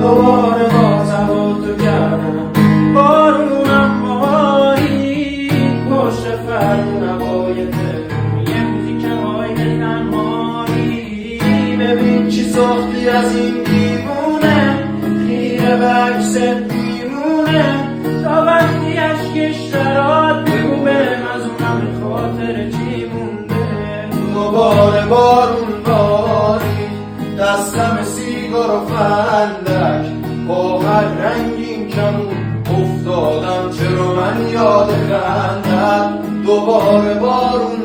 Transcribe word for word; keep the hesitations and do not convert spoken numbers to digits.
دوباره بازم با تو کردم بارونم باری پشت فرمون هوای تهرون یه موزیک های تنهایی ببین چی ساختی از این دیوونه خیره به عکست میمونه تا وقتی اشکش دراد بگو بهم از اونم خاطر چی مونده دوباره بارون باری دستم سیگار و فندک با هر رنگین کمون افتادم چرا من یاد خندت دوباره بارون